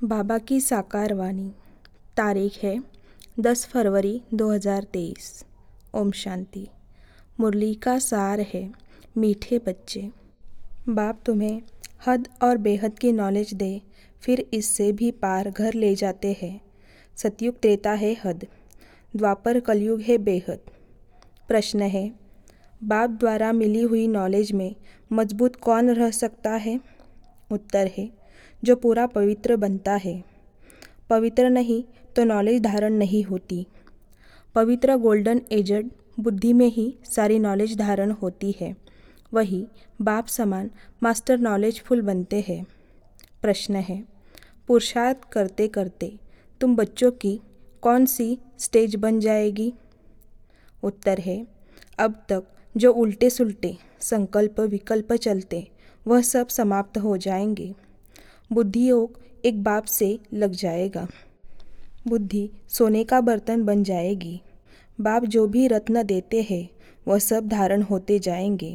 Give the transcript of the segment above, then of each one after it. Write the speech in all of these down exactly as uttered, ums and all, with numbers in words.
बाबा की साकार वाणी। तारीख है दस फरवरी दो हज़ार तेईस। ओम शांति। मुरली का सार है मीठे बच्चे। बाप तुम्हें हद और बेहद की नॉलेज दे, फिर इससे भी पार घर ले जाते हैं। सतयुग त्रेता है हद, द्वापर कलयुग है बेहद। प्रश्न है, बाप द्वारा मिली हुई नॉलेज में मजबूत कौन रह सकता है? उत्तर है, जो पूरा पवित्र बनता है। पवित्र नहीं तो नॉलेज धारण नहीं होती। पवित्र गोल्डन एजड बुद्धि में ही सारी नॉलेज धारण होती है। वही बाप समान मास्टर नॉलेजफुल बनते हैं। प्रश्न है, पुरुषार्थ करते करते तुम बच्चों की कौन सी स्टेज बन जाएगी? उत्तर है, अब तक जो उल्टे सुल्टे संकल्प विकल्प चलते वह सब समाप्त हो जाएंगे। बुद्धि योग एक बाप से लग जाएगा। बुद्धि सोने का बर्तन बन जाएगी। बाप जो भी रत्न देते हैं वह सब धारण होते जाएंगे।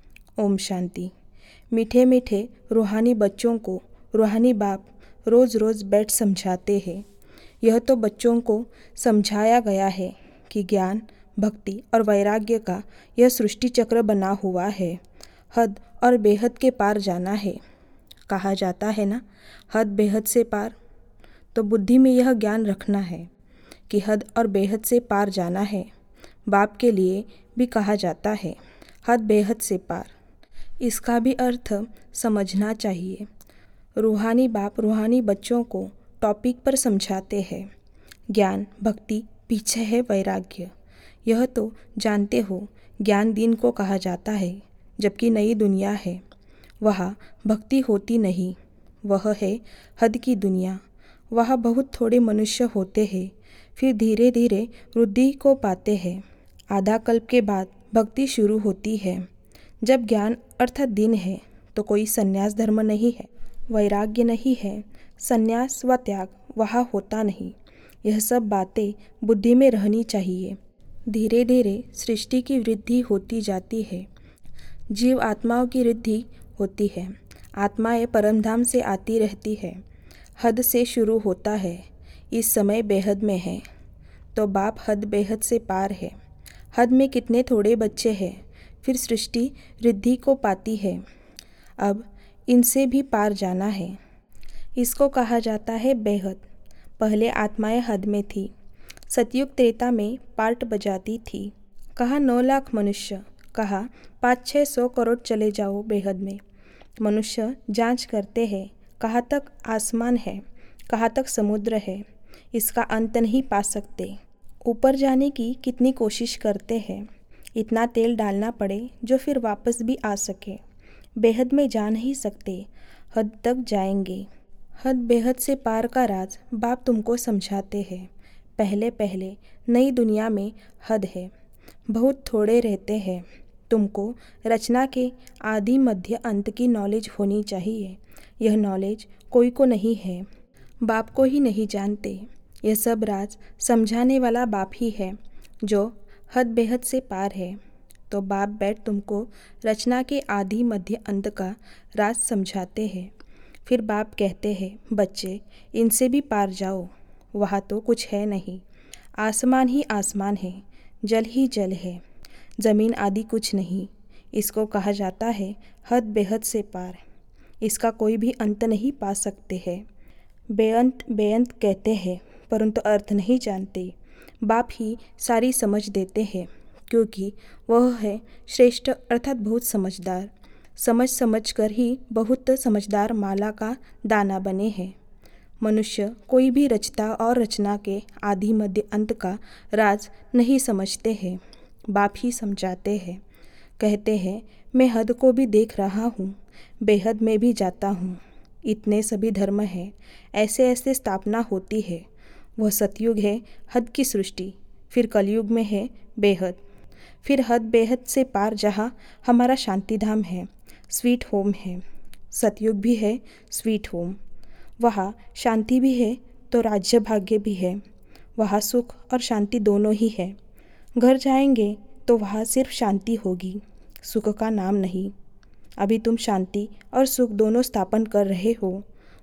ओम शांति। मीठे मीठे रूहानी बच्चों को रूहानी बाप रोज़ रोज़ बैठ समझाते हैं। यह तो बच्चों को समझाया गया है कि ज्ञान, भक्ति और वैराग्य का यह सृष्टि चक्र बना हुआ है। हद और बेहद के पार जाना है। कहा जाता है ना, हद बेहद से पार। तो बुद्धि में यह ज्ञान रखना है कि हद और बेहद से पार जाना है। बाप के लिए भी कहा जाता है हद बेहद से पार। इसका भी अर्थ समझना चाहिए। रूहानी बाप रूहानी बच्चों को टॉपिक पर समझाते हैं। ज्ञान, भक्ति, पीछे है वैराग्य। यह तो जानते हो, ज्ञान दिन को कहा जाता है, जबकि नई दुनिया है। वहाँ भक्ति होती नहीं, वह है हद की दुनिया। वहाँ बहुत थोड़े मनुष्य होते हैं, फिर धीरे धीरे वृद्धि को पाते हैं। आधा कल्प के बाद भक्ति शुरू होती है। जब ज्ञान अर्थात दिन है तो कोई संन्यास धर्म नहीं है, वैराग्य नहीं है, संन्यास व त्याग वहाँ होता नहीं। यह सब बातें बुद्धि में रहनी चाहिए। धीरे धीरे सृष्टि की वृद्धि होती जाती है। जीव आत्माओं की वृद्धि होती है। आत्माएं परमधाम से आती रहती है। हद से शुरू होता है। इस समय बेहद में है, तो बाप हद बेहद से पार है। हद में कितने थोड़े बच्चे हैं, फिर सृष्टि वृद्धि को पाती है। अब इनसे भी पार जाना है। इसको कहा जाता है बेहद। पहले आत्माएं हद में थी। सतयुग त्रेता में पार्ट बजाती थी। कहा नौ लाख मनुष्य, कहा पाँच छः सौ करोड़ चले जाओ बेहद में। मनुष्य जांच करते हैं, कहाँ तक आसमान है, कहाँ तक समुद्र है, इसका अंत नहीं पा सकते। ऊपर जाने की कितनी कोशिश करते हैं, इतना तेल डालना पड़े जो फिर वापस भी आ सके। बेहद में जा नहीं सकते, हद तक जाएंगे। हद बेहद से पार का राज बाप तुमको समझाते हैं। पहले पहले नई दुनिया में हद है, बहुत थोड़े रहते हैं। तुमको रचना के आदि मध्य अंत की नॉलेज होनी चाहिए। यह नॉलेज कोई को नहीं है, बाप को ही नहीं जानते। यह सब राज समझाने वाला बाप ही है, जो हद बेहद से पार है। तो बाप बैठ तुमको रचना के आदि मध्य अंत का राज समझाते हैं। फिर बाप कहते हैं, बच्चे इनसे भी पार जाओ। वहाँ तो कुछ है नहीं, आसमान ही आसमान है, जल ही जल है, ज़मीन आदि कुछ नहीं। इसको कहा जाता है हद बेहद से पार। इसका कोई भी अंत नहीं पा सकते हैं। बेअंत बेअंत कहते हैं, परंतु अर्थ नहीं जानते। बाप ही सारी समझ देते हैं, क्योंकि वह है श्रेष्ठ अर्थात बहुत समझदार। समझ समझ कर ही बहुत समझदार माला का दाना बने हैं। मनुष्य कोई भी रचता और रचना के आदि मध्य अंत का राज नहीं समझते हैं। बाप ही समझाते हैं। कहते हैं, मैं हद को भी देख रहा हूँ, बेहद में भी जाता हूँ। इतने सभी धर्म हैं, ऐसे ऐसे स्थापना होती है। वह सतयुग है हद की सृष्टि, फिर कलयुग में है बेहद, फिर हद बेहद से पार जहाँ हमारा शांति धाम है, स्वीट होम है। सतयुग भी है स्वीट होम। वहाँ शांति भी है तो राज्य भाग्य भी है। वहाँ सुख और शांति दोनों ही है। घर जाएंगे तो वहाँ सिर्फ शांति होगी, सुख का नाम नहीं। अभी तुम शांति और सुख दोनों स्थापन कर रहे हो।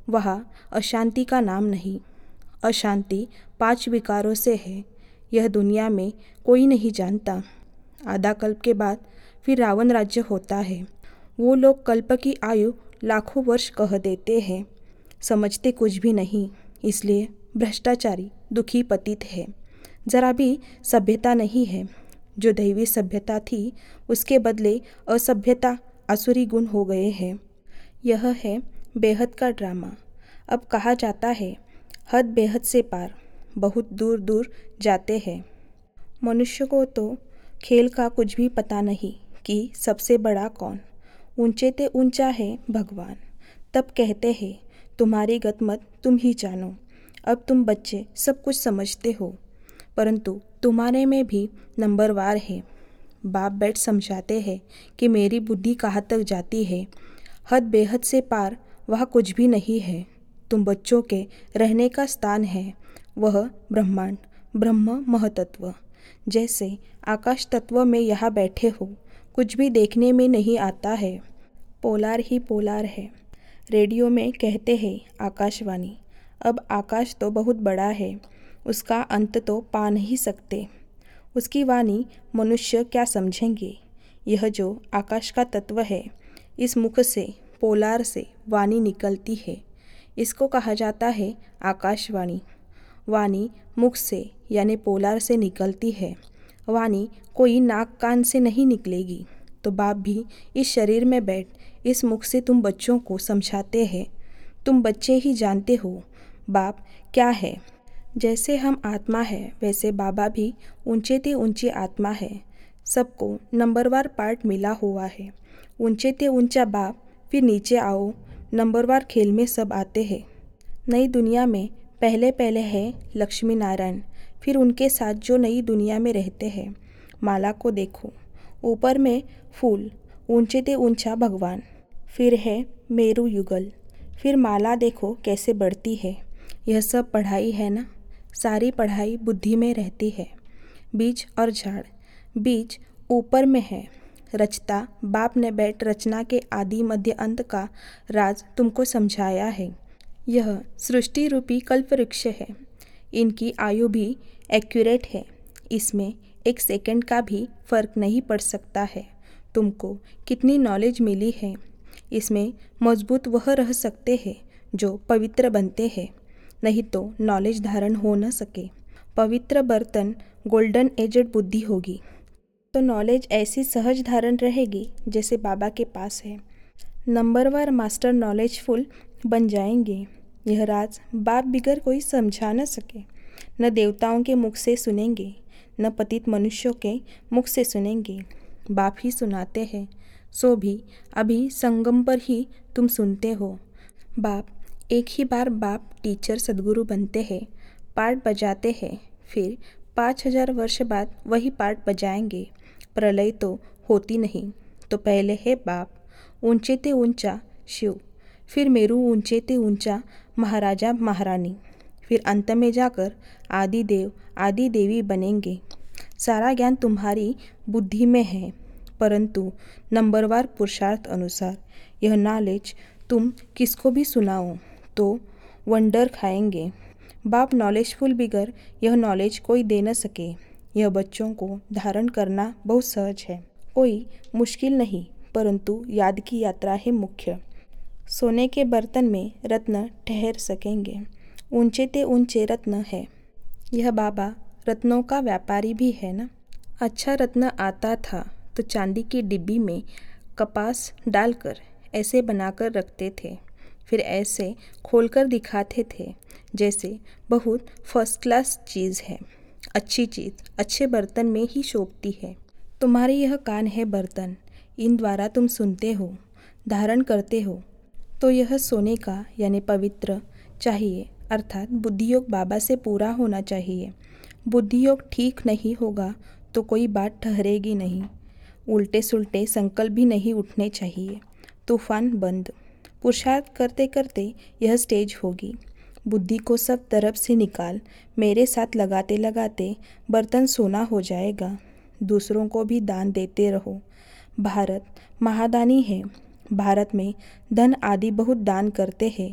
वहाँ अशांति का नाम नहीं। अशांति पांच विकारों से है, यह दुनिया में कोई नहीं जानता। आधा कल्प के बाद फिर रावण राज्य होता है। वो लोग कल्प की आयु लाखों वर्ष कह देते हैं, समझते कुछ भी नहीं, इसलिए भ्रष्टाचारी दुखी पतित है। जरा भी सभ्यता नहीं है। जो दैवी सभ्यता थी उसके बदले असभ्यता आसुरी गुण हो गए हैं। यह है बेहद का ड्रामा। अब कहा जाता है हद बेहद से पार, बहुत दूर दूर जाते हैं। मनुष्य को तो खेल का कुछ भी पता नहीं कि सबसे बड़ा कौन। ऊंचे ते ऊंचा है भगवान। तब कहते हैं तुम्हारी गतमत तुम ही जानो। अब तुम बच्चे सब कुछ समझते हो, परंतु तुम्हारे में भी नंबरवार है। बाप बैठ समझाते हैं कि मेरी बुद्धि कहाँ तक जाती है। हद बेहद से पार वह कुछ भी नहीं है। तुम बच्चों के रहने का स्थान है, वह ब्रह्मांड, ब्रह्म महतत्व। जैसे आकाश तत्व में यहाँ बैठे हो, कुछ भी देखने में नहीं आता है, पोलार ही पोलार है। रेडियो में कहते हैं आकाशवाणी। अब आकाश तो बहुत बड़ा है, उसका अंत तो पा नहीं सकते। उसकी वाणी मनुष्य क्या समझेंगे। यह जो आकाश का तत्व है, इस मुख से पोलार से वाणी निकलती है, इसको कहा जाता है आकाशवाणी। वाणी मुख से यानी पोलार से निकलती है। वाणी कोई नाक कान से नहीं निकलेगी। तो बाप भी इस शरीर में बैठ इस मुख से तुम बच्चों को समझाते हैं। तुम बच्चे ही जानते हो बाप क्या है। जैसे हम आत्मा है, वैसे बाबा भी ऊंचे ते ऊंची आत्मा है। सबको नंबरवार पार्ट मिला हुआ है। ऊंचे ते ऊंचा बाप, फिर नीचे आओ, नंबरवार खेल में सब आते हैं। नई दुनिया में पहले पहले है लक्ष्मी नारायण, फिर उनके साथ जो नई दुनिया में रहते हैं। माला को देखो, ऊपर में फूल, ऊंचे ते ऊंचा भगवान, फिर है मेरू युगल, फिर माला देखो कैसे बढ़ती है। यह सब पढ़ाई है ना। सारी पढ़ाई बुद्धि में रहती है। बीज और झाड़, बीज ऊपर में है, रचता बाप ने बैठ रचना के आदि मध्य अंत का राज तुमको समझाया है। यह सृष्टि रूपी कल्प वृक्ष है। इनकी आयु भी एक्यूरेट है, इसमें एक सेकंड का भी फर्क नहीं पड़ सकता है। तुमको कितनी नॉलेज मिली है, इसमें मजबूत वह रह सकते हैं जो पवित्र बनते हैं, नहीं तो नॉलेज धारण हो न सके। पवित्र बर्तन गोल्डन एजड बुद्धि होगी तो नॉलेज ऐसी सहज धारण रहेगी जैसे बाबा के पास है। नंबरवार मास्टर नॉलेजफुल बन जाएंगे। यह राज बाप बिगर कोई समझा न सके। न देवताओं के मुख से सुनेंगे, न पतित मनुष्यों के मुख से सुनेंगे, बाप ही सुनाते हैं। सो भी अभी संगम पर ही तुम सुनते हो। बाप एक ही बार बाप टीचर सदगुरु बनते हैं, पार्ट बजाते हैं, फिर पाँच हजार वर्ष बाद वही पार्ट बजाएंगे। प्रलय तो होती नहीं, तो पहले है बाप, ऊंचे ते ऊंचा शिव, फिर मेरू ऊंचे ते ऊंचा महाराजा महारानी, फिर अंत में जाकर आदि देव आदि देवी बनेंगे। सारा ज्ञान तुम्हारी बुद्धि में है, परंतु नंबरवार पुरुषार्थ अनुसार यह नॉलेज तुम किसको भी सुनाओ तो वंडर खाएंगे। बाप नॉलेजफुल बिगर यह नॉलेज कोई दे न सके। यह बच्चों को धारण करना बहुत सहज है, कोई मुश्किल नहीं, परंतु याद की यात्रा है मुख्य। सोने के बर्तन में रत्न ठहर सकेंगे, ऊंचे ते ऊंचे रत्न है। यह बाबा रत्नों का व्यापारी भी है ना। अच्छा रत्न आता था तो चांदी की डिब्बी में कपास डालकर ऐसे बनाकर रखते थे, फिर ऐसे खोलकर दिखाते थे जैसे बहुत फर्स्ट क्लास चीज़ है। अच्छी चीज़ अच्छे बर्तन में ही शोभती है। तुम्हारे यह कान है बर्तन, इन द्वारा तुम सुनते हो, धारण करते हो। तो यह सोने का यानी पवित्र चाहिए, अर्थात बुद्धियोग बाबा से पूरा होना चाहिए। बुद्धियोग ठीक नहीं होगा तो कोई बात ठहरेगी नहीं। उल्टे सुल्टे संकल्प भी नहीं उठने चाहिए। तूफान बंद। पुरुषार्थ करते करते यह स्टेज होगी। बुद्धि को सब तरफ से निकाल, मेरे साथ लगाते लगाते बर्तन सोना हो जाएगा। दूसरों को भी दान देते रहो। भारत महादानी है। भारत में धन आदि बहुत दान करते हैं।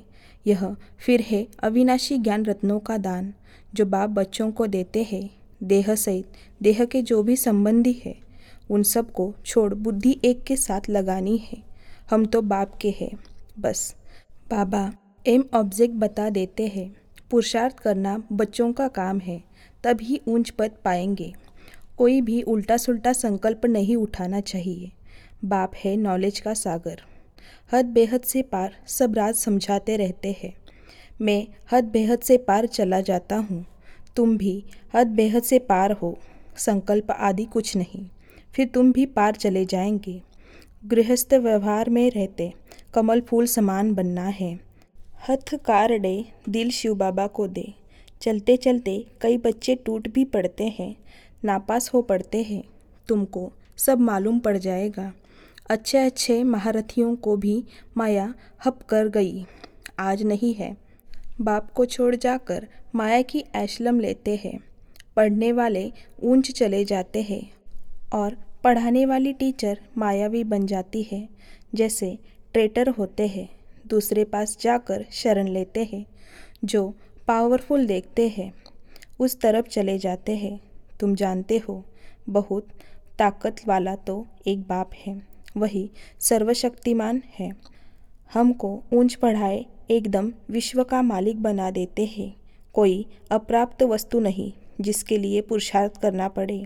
यह फिर है अविनाशी ज्ञान रत्नों का दान जो बाप बच्चों को देते हैं। देह सहित देह के जो भी संबंधी है उन सब को छोड़ बुद्धि एक के साथ लगानी है। हम तो बाप के हैं बस। बाबा एम ऑब्जेक्ट बता देते हैं। पुरुषार्थ करना बच्चों का काम है, तभी ऊंच पद पाएंगे। कोई भी उल्टा सुल्टा संकल्प नहीं उठाना चाहिए। बाप है नॉलेज का सागर। हद बेहद से पार सब राज समझाते रहते हैं। मैं हद बेहद से पार चला जाता हूँ, तुम भी हद बेहद से पार हो। संकल्प आदि कुछ नहीं, फिर तुम भी पार चले जाएंगे। गृहस्थ व्यवहार में रहते कमल फूल समान बनना है। हथ कार डे दिल शिव बाबा को दे। चलते चलते कई बच्चे टूट भी पड़ते हैं, नापास हो पड़ते हैं। तुमको सब मालूम पड़ जाएगा। अच्छे अच्छे महारथियों को भी माया हप कर गई, आज नहीं है। बाप को छोड़ जाकर माया की ऐशलम लेते हैं। पढ़ने वाले ऊंच चले जाते हैं और पढ़ाने वाली टीचर मायावी बन जाती है। जैसे ट्रेटर होते हैं, दूसरे पास जाकर शरण लेते हैं। जो पावरफुल देखते हैं उस तरफ चले जाते हैं। तुम जानते हो बहुत ताकत वाला तो एक बाप है, वही सर्वशक्तिमान है। हमको ऊंच पढ़ाए एकदम विश्व का मालिक बना देते हैं। कोई अप्राप्त वस्तु नहीं जिसके लिए पुरुषार्थ करना पड़े।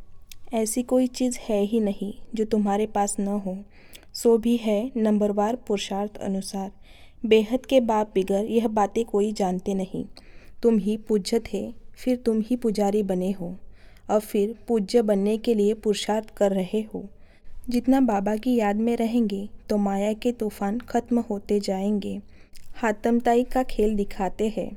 ऐसी कोई चीज़ है ही नहीं जो तुम्हारे पास न हो। सो भी है नंबरवार पुरुषार्थ अनुसार। बेहद के बाप बिगर यह बातें कोई जानते नहीं। तुम ही पूज्य थे, फिर तुम ही पुजारी बने हो। अब फिर पूज्य बनने के लिए पुरुषार्थ कर रहे हो। जितना बाबा की याद में रहेंगे तो माया के तूफान खत्म होते जाएंगे। हातमताई का खेल दिखाते हैं।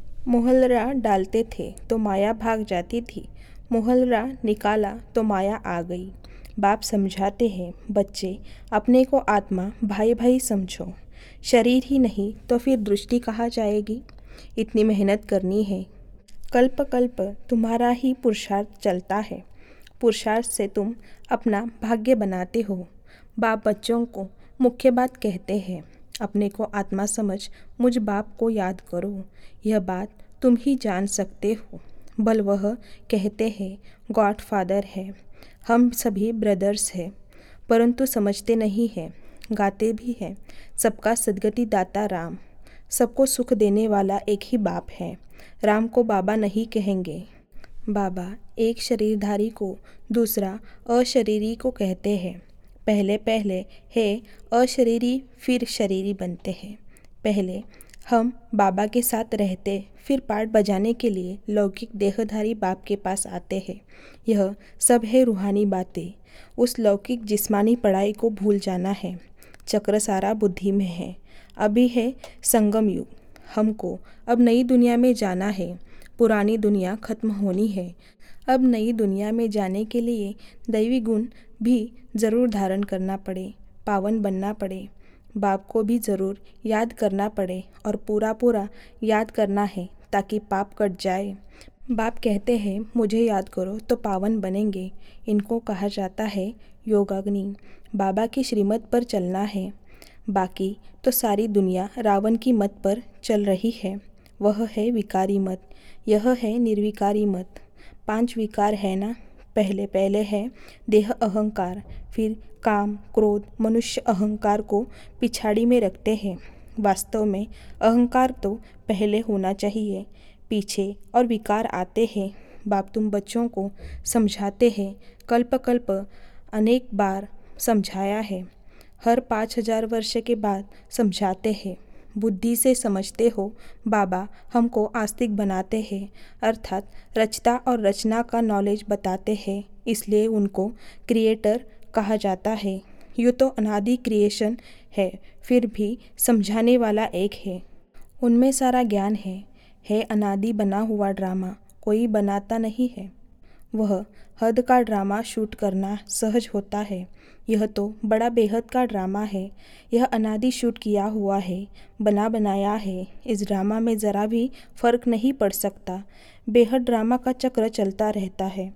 मोहलरा डालते थे तो माया भाग जाती थी, मोहलरा निकाला तो माया आ गई। बाप समझाते हैं, बच्चे अपने को आत्मा भाई भाई समझो। शरीर ही नहीं तो फिर दृष्टि कहाँ जाएगी। इतनी मेहनत करनी है। कल्प कल्प तुम्हारा ही पुरुषार्थ चलता है। पुरुषार्थ से तुम अपना भाग्य बनाते हो। बाप बच्चों को मुख्य बात कहते हैं, अपने को आत्मा समझ मुझ बाप को याद करो। यह बात तुम ही जान सकते हो। बल वह कहते हैं गॉड फादर है, हम सभी ब्रदर्स हैं, परंतु समझते नहीं हैं। गाते भी हैं सबका सदगति दाता राम। सबको सुख देने वाला एक ही बाप है। राम को बाबा नहीं कहेंगे। बाबा एक शरीरधारी को दूसरा अशरीरी को कहते हैं। पहले पहले है अशरीरी फिर शरीरी बनते हैं। पहले हम बाबा के साथ रहते, फिर पाठ बजाने के लिए लौकिक देहधारी बाप के पास आते हैं। यह सब है रूहानी बातें। उस लौकिक जिस्मानी पढ़ाई को भूल जाना है। चक्र सारा बुद्धि में है। अभी है संगम युग। हमको अब नई दुनिया में जाना है। पुरानी दुनिया खत्म होनी है। अब नई दुनिया में जाने के लिए दैवी गुण भी ज़रूर धारण करना पड़े, पावन बनना पड़े। बाप को भी ज़रूर याद करना पड़े और पूरा पूरा याद करना है ताकि पाप कट जाए। बाप कहते हैं मुझे याद करो तो पावन बनेंगे। इनको कहा जाता है योगाग्नि। बाबा की श्रीमत पर चलना है। बाकी तो सारी दुनिया रावण की मत पर चल रही है। वह है विकारी मत, यह है निर्विकारी मत। पांच विकार है ना। पहले पहले है देह अहंकार, फिर काम क्रोध मनुष्य अहंकार को पिछाड़ी में रखते हैं। वास्तव में अहंकार तो पहले होना चाहिए, पीछे और विकार आते हैं। बाप तुम बच्चों को समझाते हैं, कल्प कल्प अनेक बार समझाया है। हर पाँच हजार वर्ष के बाद समझाते हैं। बुद्धि से समझते हो। बाबा हमको आस्तिक बनाते हैं, अर्थात रचता और रचना का नॉलेज बताते हैं, इसलिए उनको क्रिएटर कहा जाता है। ये तो अनादि क्रिएशन है, फिर भी समझाने वाला एक है। उनमें सारा ज्ञान है। है अनादि बना हुआ ड्रामा, कोई बनाता नहीं है। वह हद का ड्रामा शूट करना सहज होता है। यह तो बड़ा बेहद का ड्रामा है। यह अनादि शूट किया हुआ है, बना बनाया है। इस ड्रामा में ज़रा भी फर्क नहीं पड़ सकता। बेहद ड्रामा का चक्र चलता रहता है।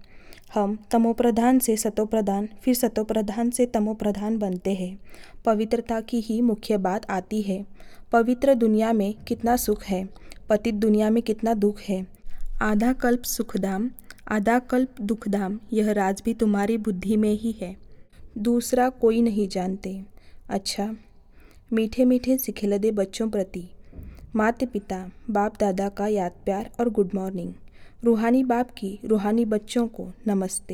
हम तमोप्रधान से सतोप्रधान फिर सतोप्रधान से तमोप्रधान बनते हैं। पवित्रता की ही मुख्य बात आती है। पवित्र दुनिया में कितना सुख है, पतित दुनिया में कितना दुख है। आधा कल्प सुखधाम आधा कल्प दुखधाम, यह राज भी तुम्हारी बुद्धि में ही है, दूसरा कोई नहीं जानते। अच्छा, मीठे मीठे सिखिलदे बच्चों प्रति माता पिता बाप दादा का याद प्यार और गुड मॉर्निंग। रूहानी बाप की रूहानी बच्चों को नमस्ते।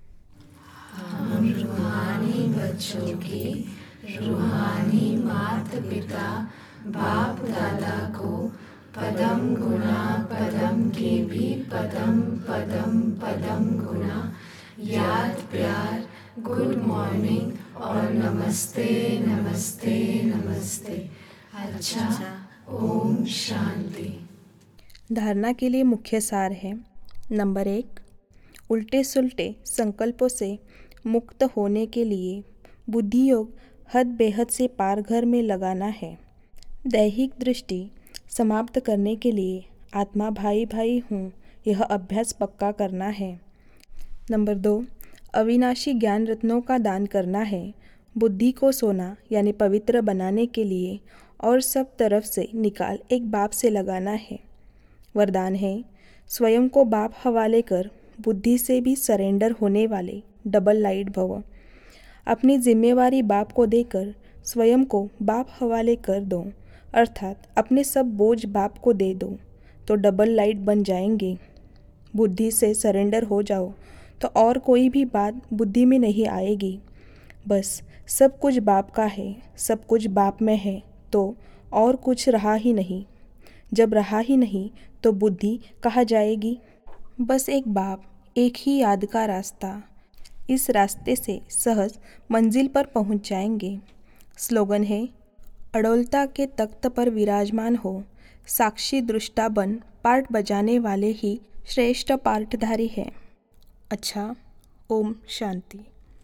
हम रूहानी बच्चों की रूहानी माता पिता बाप दादा को पदम गुना पदम के भी पदम पदम पदम गुना याद प्यार गुड मॉर्निंग और नमस्ते नमस्ते नमस्ते। अच्छा, ओम शांति। धारणा के लिए मुख्य सार है। नंबर एक, उल्टे सुलटे संकल्पों से मुक्त होने के लिए बुद्धि योग हद बेहद से पार घर में लगाना है। दैहिक दृष्टि समाप्त करने के लिए आत्मा भाई भाई हूँ, यह अभ्यास पक्का करना है। नंबर दो, अविनाशी ज्ञान रत्नों का दान करना है। बुद्धि को सोना यानी पवित्र बनाने के लिए और सब तरफ से निकाल एक बाप से लगाना है। वरदान है, स्वयं को बाप हवाले कर बुद्धि से भी सरेंडर होने वाले डबल लाइट भव। अपनी जिम्मेवारी बाप को देकर स्वयं को बाप हवाले कर दो, अर्थात अपने सब बोझ बाप को दे दो तो डबल लाइट बन जाएंगे। बुद्धि से सरेंडर हो जाओ तो और कोई भी बात बुद्धि में नहीं आएगी। बस सब कुछ बाप का है, सब कुछ बाप में है, तो और कुछ रहा ही नहीं। जब रहा ही नहीं तो बुद्धि कहाँ जाएगी। बस एक बाप, एक ही याद का रास्ता। इस रास्ते से सहज मंजिल पर पहुंच जाएंगे। स्लोगन है, अडोलता के तख्त पर विराजमान हो, साक्षी दृष्टा बन पार्ट बजाने वाले ही श्रेष्ठ पार्टधारी है। अच्छा, ओम शांति।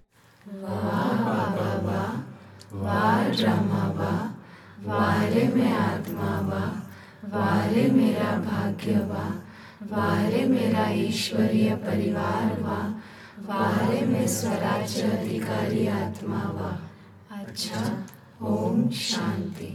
वाह बाबा वाह, वाह ड्रामा वाह, वाह रे मैं आत्मा वाह, वाह रे मेरा भाग्य वाह, वाह रे मेरा ईश्वरीय परिवार वाह, वाह रे मैं स्वराज्य अधिकारी आत्मा वाह। अच्छा, ओम शांति।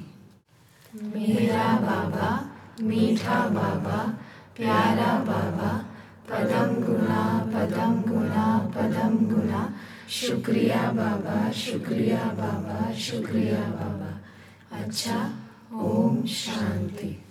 मेरा बाबा मीठा बाबा प्यारा बाबा पदम गुना पदम गुना पदम गुना, शुक्रिया बाबा शुक्रिया बाबा शुक्रिया बाबा। अच्छा, ओम शांति।